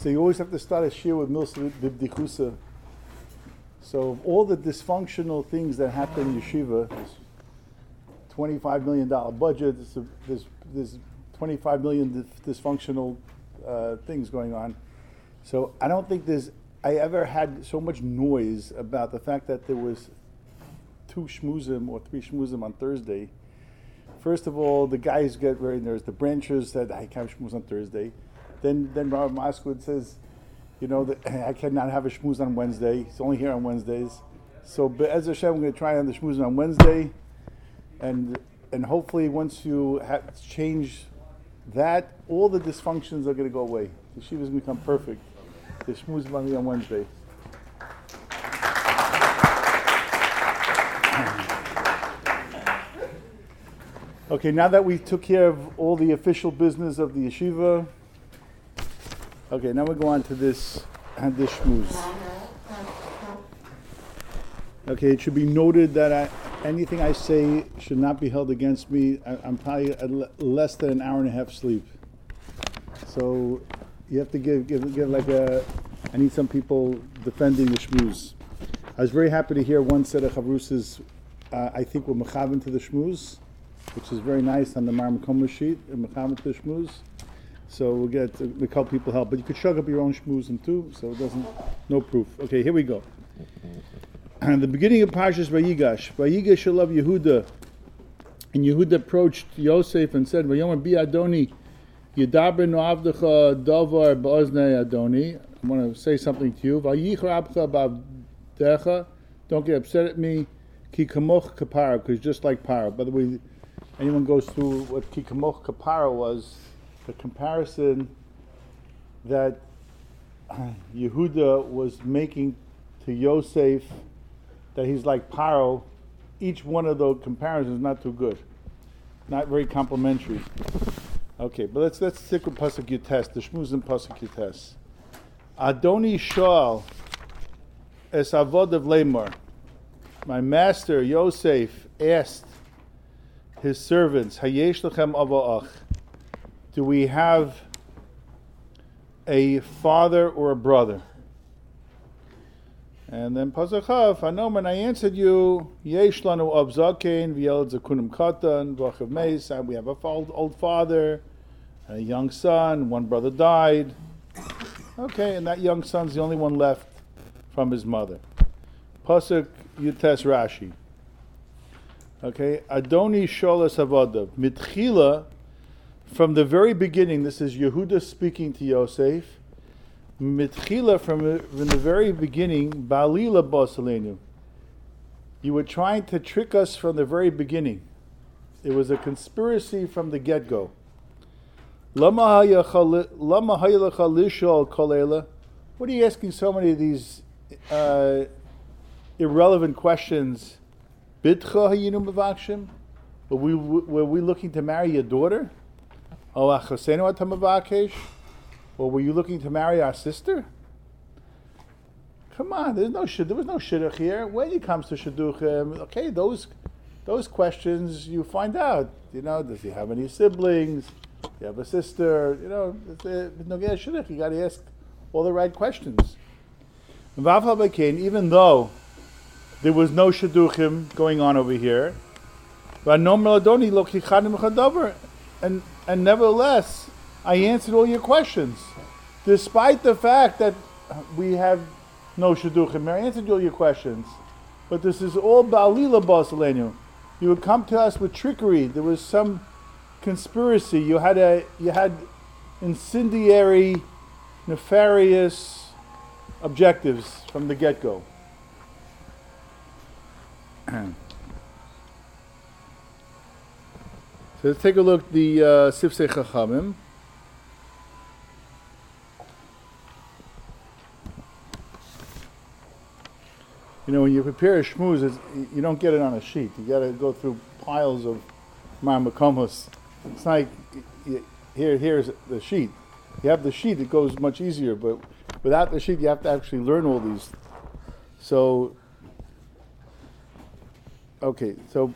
So you always have to start a shir with Milsa B'Bdichusa. So of all the dysfunctional things that happen in yeshiva, this $25 million budget, there's 25 million dysfunctional things going on. So I don't think I ever had so much noise about the fact that there was 2 shmuzim or 3 shmuzim on Thursday. First of all, the guys get very nervous. The branchers said, I can't shmuz on Thursday. Then Rabbi Moskowitz says, that I cannot have a shmuz on Wednesday. It's only here on Wednesdays. So Be'ez Hashem, I'm going to try on the shmuz on Wednesday. And hopefully once you change that, all the dysfunctions are going to go away. The yeshiva is going to become perfect. The shmuz is going to be on Wednesday. Okay, now that we took care of all the official business of the yeshiva, okay, now we go on to this shmuz. Okay, it should be noted that anything I say should not be held against me. I'm probably at less than an hour and a half sleep. So you have to give like I need some people defending the shmuz. I was very happy to hear one set of chavrusas, I think were mechavan to the shmuz, which is very nice on the Mar Makom sheet, mechavan to the shmuz. So we'll get a couple people help, but you could shug up your own shmuzim too, so it doesn't, no proof. Okay, here we go. And the beginning of Parshas Vayigash Shalav Yehuda, and Yehuda approached Yosef and said, "Vayomer bi Adoni, Yedaber noavdecha davar ba'oznei Adoni." I want to say something to you. Vayichar abcha ba'avdecha. Don't get upset at me. Ki kamoch kapara, because just like para. By the way, anyone goes through what ki kamoch kapara was, the comparison that Yehuda was making to Yosef, that he's like Paro. Each one of those comparisons is not too good, not very complimentary. Okay, but let's stick with Pasuk Yutes, the Shmuzim Pasuk Yutes. Adoni Shoal es avodav lemar. My master Yosef asked his servants, Hayesh lechem ava'ach. Do we have a father or a brother? And then Pasuk Chav, Anoman, I answered you, Yesh lanu av zaken v'yeled zakunim katan v'achav meis. We have a old father, and a young son. One brother died. Okay, and that young son's the only one left from his mother. Pasuk Yutes Rashi. Okay, Adoni sholas avodav mitchila. From the very beginning, this is Yehuda speaking to Yosef. Mitchila, from the very beginning, Balila Basalenu. You were trying to trick us from the very beginning. It was a conspiracy from the get-go. What are you asking so many of these irrelevant questions? Bitcha hayinu mevakshim? Were we looking to marry your daughter? Oh, achosenu atamavakesh? Or were you looking to marry our sister? Come on, there was no shidduch here. When it comes to shidduchim, okay, those questions you find out. Does he have any siblings? Do you have a sister? No shidduch. You got to ask all the right questions. Even though there was no shidduchim going on over here, and nevertheless, I answered all your questions, despite the fact that we have no shidduchim. I answered all your questions, but this is all ba'alila basalenu. You would come to us with trickery. There was some conspiracy. You had incendiary, nefarious objectives from the get-go. So let's take a look at the Sifsei Chachamim. When you prepare a shmuz, you don't get it on a sheet. You got to go through piles of Mar Makomos. It's like here's the sheet. You have the sheet; it goes much easier. But without the sheet, you have to actually learn all these. So, okay, so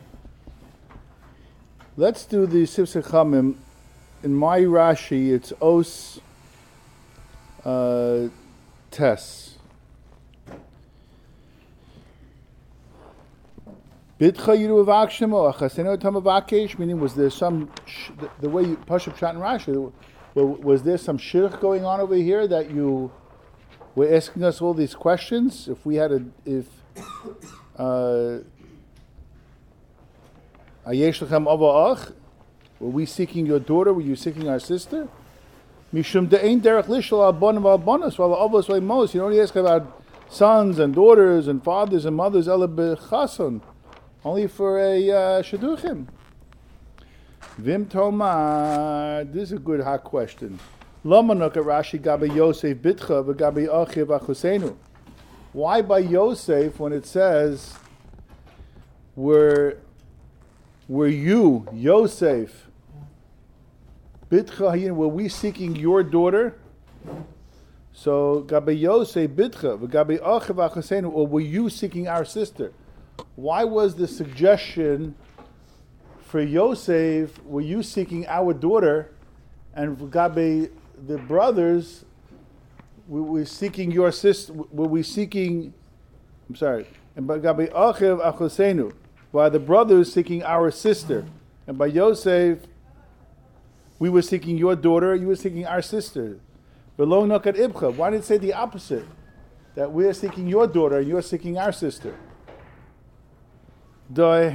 let's do the Sifsei Chachamim. In my Rashi, it's Os Tess. Bitcha yiru avakshim or chasenu tamavakesh, meaning was there some the way you Pashup Pshat and Rashi, was there some shirk going on over here that you were asking us all these questions? If we had Ayesh lechem ava ach, were we seeking your daughter? Were you seeking our sister? Mishum de'ein derech lishal al bonim al bonos v'al avos v'imos. You don't ask about sons and daughters and fathers and mothers. Ela bechason. Only for a shaduchim. Vim tomar. This is a good hot question. Lama noka Rashi gabe Yosef bitcha v'gabe achiv achosenu. Why by Yosef when it says were you Yosef bitcha? Were we seeking your daughter? So gabe Yosef bitcha v'gabe achiv achosenu. Or were you seeking our sister? Why was the suggestion for Yosef, were you seeking our daughter, and for Gabe, the brothers, were seeking your sister, were we seeking, I'm sorry, and by Gabe Achiv Achosenu, by the brothers seeking our sister, and by Yosef, we were seeking your daughter, you were seeking our sister. V'lo nokat ibcha, why did it say the opposite? That we are seeking your daughter, and you are seeking our sister. Because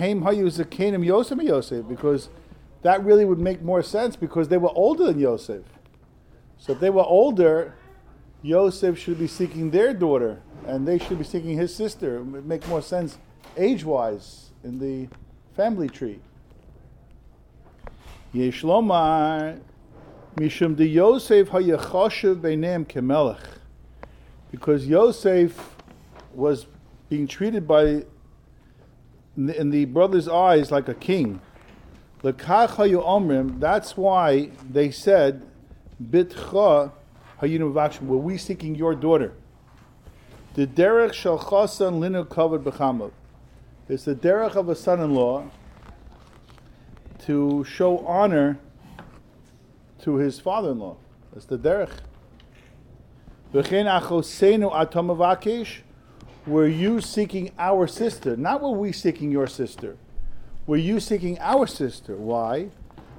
that really would make more sense because they were older than Yosef. So if they were older, Yosef should be seeking their daughter and they should be seeking his sister. It would make more sense age-wise in the family tree. Yeshlomar Mishum de Yosef hayachoshev beineim kemelech. Because Yosef was being treated in the brothers' eyes like a king. Lekach hayu omrim. That's why they said, "Bitcha hayinu v'akshim." Were we seeking your daughter? The derech shel chasan linu kavod b'chamav. It's the derech of a son-in-law to show honor to his father-in-law. That's the derech. V'chein achosenu atam avakesh. Were you seeking our sister? Not were we seeking your sister. Were you seeking our sister? Why?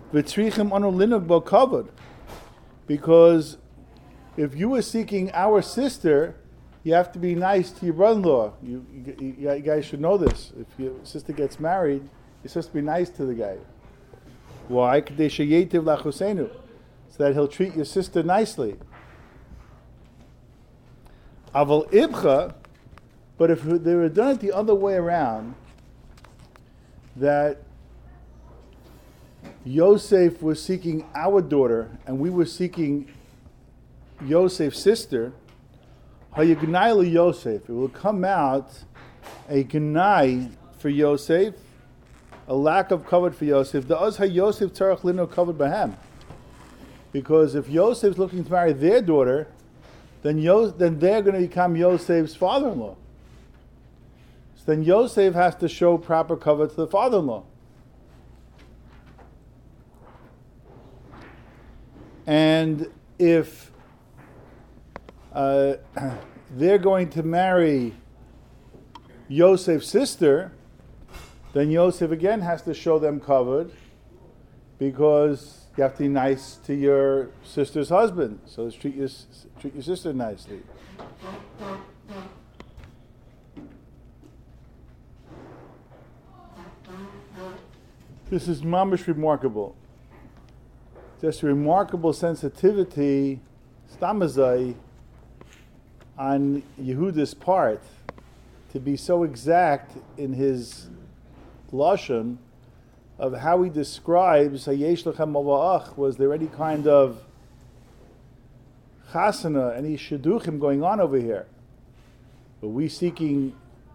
Because if you were seeking our sister, you have to be nice to your brother-in-law. You guys should know this. If your sister gets married, you're supposed to be nice to the guy. Why? So that he'll treat your sister nicely. Aval ibcha. But if they were done it the other way around, that Yosef was seeking our daughter and we were seeking Yosef's sister, hayagnai Yosef, it will come out a gnai for Yosef, a lack of covered for Yosef. The az Yosef tzarach lino covered bahem, because if Yosef's looking to marry their daughter, then they're going to become Yosef's father-in-law. Then Yosef has to show proper cover to the father-in-law. And if they're going to marry Yosef's sister, then Yosef again has to show them covered because you have to be nice to your sister's husband. So treat your sister nicely. This is mamish remarkable. Just a remarkable sensitivity, stamazai, on Yehuda's part to be so exact in his lashon of how he describes Hayesh lechem ava'ach. Was there any kind of chasana, any shidduchim going on over here? Are we seeking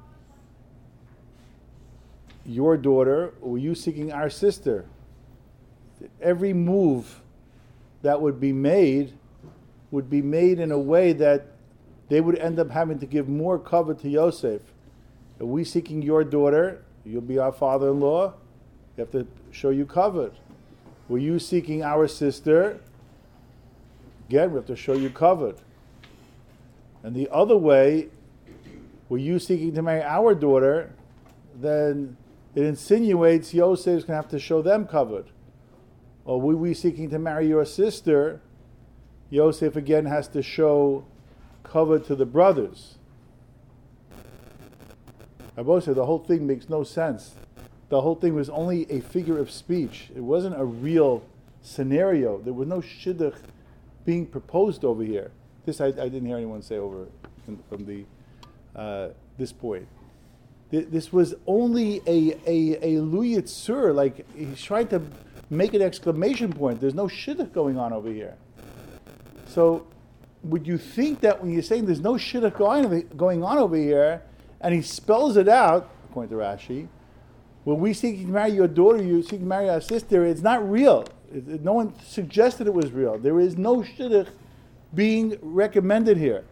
your daughter, or were you seeking our sister? Every move that would be made in a way that they would end up having to give more cover to Yosef. Are we seeking your daughter? You'll be our father-in-law. You have to show you covered. Were you seeking our sister? Again, we have to show you covered. And the other way, were you seeking to marry our daughter, then it insinuates Yosef's going to have to show them covered. Or were we seeking to marry your sister, Yosef again has to show covered to the brothers. I both said the whole thing makes no sense. The whole thing was only a figure of speech. It wasn't a real scenario. There was no shidduch being proposed over here. This I didn't hear anyone say over from the this point. This was only a Lu Yitzur, like he's trying to make an exclamation point. There's no shidduch going on over here. So would you think that when you're saying there's no shidduch going on over here, and he spells it out, according to Rashi, when we seeking to marry your daughter, you seeking to marry our sister, it's not real. No one suggested it was real. There is no shidduch being recommended here.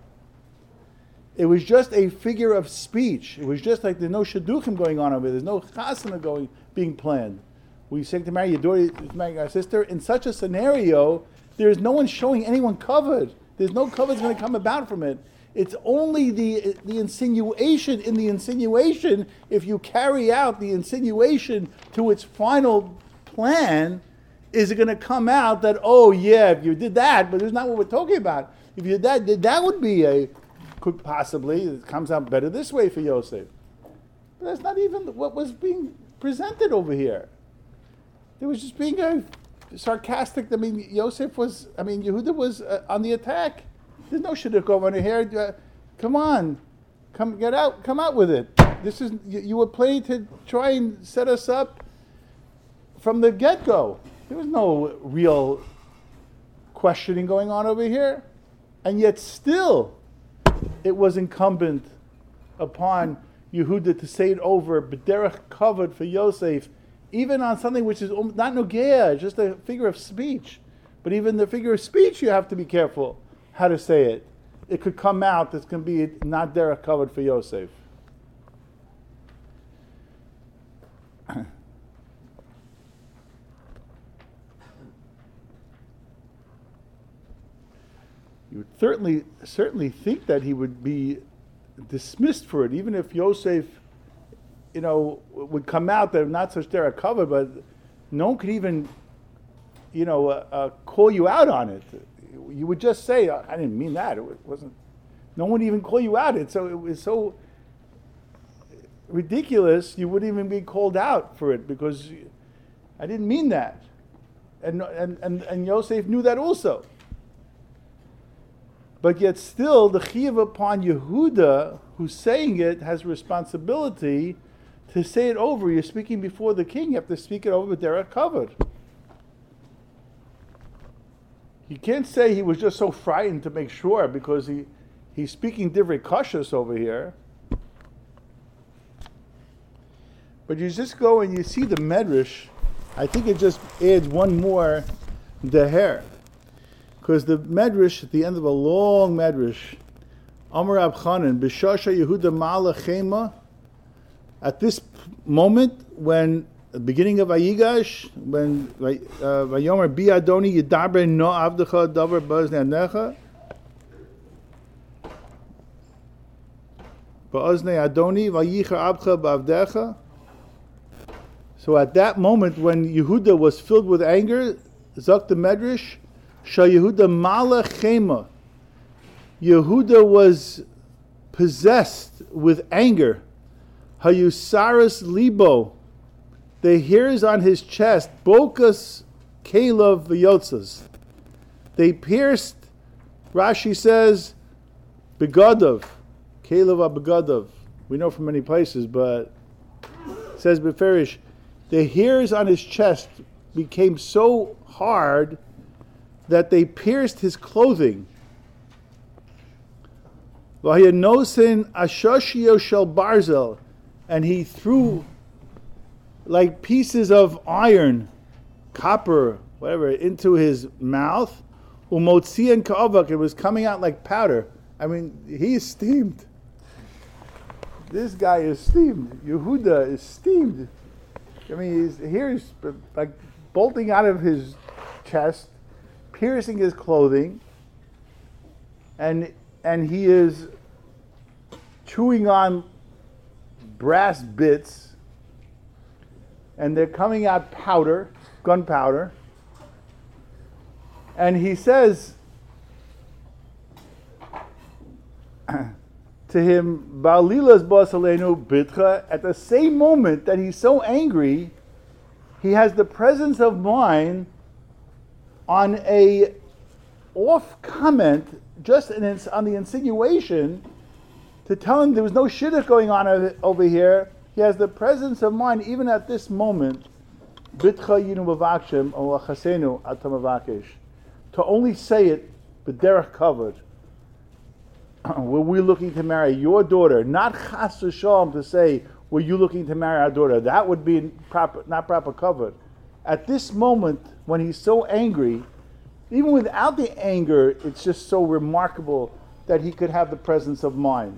It was just a figure of speech. It was just like there's no shidduchim going on over there. There's no chasana being planned. We seek to marry your daughter, to marry our sister. In such a scenario, there is no one showing anyone covered. There's no cover that's going to come about from it. It's only the insinuation in the insinuation. If you carry out the insinuation to its final plan, is it going to come out that, oh yeah, if you did that, but it's not what we're talking about. If you did that would be could possibly, it comes out better this way for Yosef. But that's not even what was being presented over here. It was just being a sarcastic. Yehuda was on the attack. There's no shidduch over here. Come on, come out with it. This is you were playing to try and set us up from the get-go. There was no real questioning going on over here, and yet still, it was incumbent upon Yehuda to say it over, b'derech covered for Yosef, even on something which is not nogea, just a figure of speech. But even the figure of speech, you have to be careful how to say it. It could come out that's going to be not derech covered for Yosef. You would certainly think that he would be dismissed for it, even if Yosef, would come out that not such derech covered, but no one could even, call you out on it. You would just say, "I didn't mean that." It wasn't. No one would even call you out. It was so ridiculous. You wouldn't even be called out for it because I didn't mean that, and Yosef knew that also. But yet still, the chiyuv upon Yehuda, who's saying it, has responsibility to say it over. You're speaking before the king. You have to speak it over with derech covered. You can't say he was just so frightened to make sure because he's speaking divrei kashus over here. But you just go and you see the medrash. I think it just adds one more deher. Because the medrash, at the end of a long medrash, Amar Rab Chanan, B'shasha Yehuda Ma'ala Chema, at this moment, when the beginning of Vayigash, when Vayomer Bi Adoni Yidaber No Avdecha Davar Ba'oznei Anecha, Ba'oznei Adoni Vayicher Abcha Ba'avdecha. So at that moment, when Yehuda was filled with anger, Zok the medrash, Shah Yehuda Mala Chema. Yehuda was possessed with anger. Hayusaris Libo. The hairs on his chest, Bokas Kalev V'yotzas. They pierced, Rashi says, Begadov. Kalev Begadov. We know from many places, but it says Beferish. The hairs on his chest became so hard that they pierced his clothing. V'hayanosin ashashio shel barzel, and he threw like pieces of iron, copper, whatever, into his mouth. Umotzian ka'avak, it was coming out like powder. I mean, he's steamed. This guy is steamed. Yehuda is steamed. I mean, his hair is like bolting out of his chest, piercing his clothing, and and he is chewing on brass bits, and they're coming out powder, gunpowder, and he says to him, Ba'alilas basalenu bitcha. At the same moment that he's so angry, he has the presence of mind on a off comment, just on the insinuation, to tell him there was no shidduch going on over here. He has the presence of mind even at this moment, bitcha yinu mavakshem o achasenu atamavakesh, to only say it, but derech covered. Were we looking to marry your daughter? Not chas v'shalom to say, were you looking to marry our daughter? That would be not proper covered. At this moment, when he's so angry, even without the anger, it's just so remarkable that he could have the presence of mind.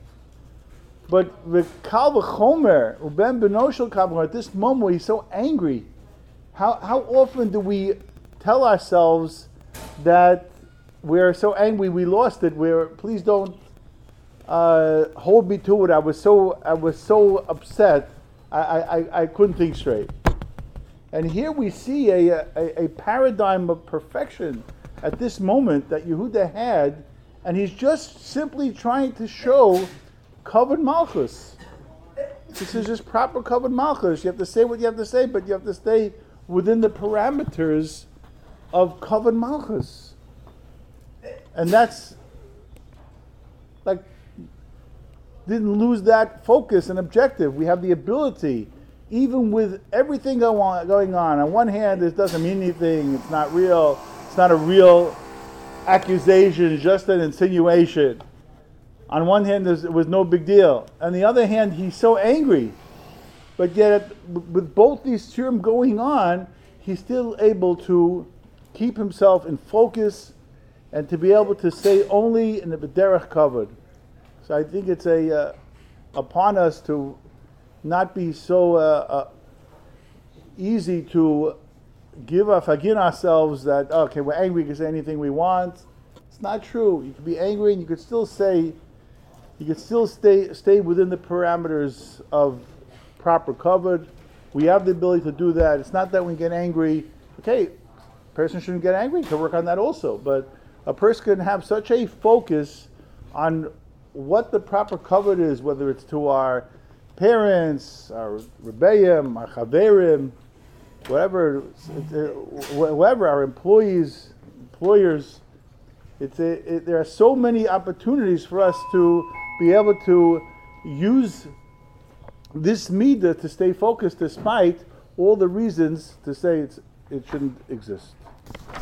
But the kal v'chomer, uben benoshel kal v'chomer, at this moment where he's so angry, how often do we tell ourselves that we're so angry we lost it? Please don't hold me to it. I was so upset. I couldn't think straight. And here we see a paradigm of perfection at this moment that Yehuda had, and he's just simply trying to show covered malchus. This is just proper covered malchus. You have to say what you have to say, but you have to stay within the parameters of covered malchus. And that's like, didn't lose that focus and objective. We have the ability, even with everything going on one hand, this doesn't mean anything, it's not real, it's not a real accusation, it's just an insinuation. On one hand, it was no big deal. On the other hand, he's so angry. But yet, with both these terms going on, he's still able to keep himself in focus and to be able to say only in the derech covered. So I think it's upon us to not be so easy to forgive ourselves that, okay, we're angry, we can say anything we want. It's not true. You can be angry and you could still stay within the parameters of proper covered. We have the ability to do that. It's not that when we get angry, okay, a person shouldn't get angry, you can work on that also. But a person can have such a focus on what the proper covered is, whether it's to our parents, our rebbeim, our chaverim, whoever, our employers. There are so many opportunities for us to be able to use this midah to stay focused despite all the reasons to say it shouldn't exist.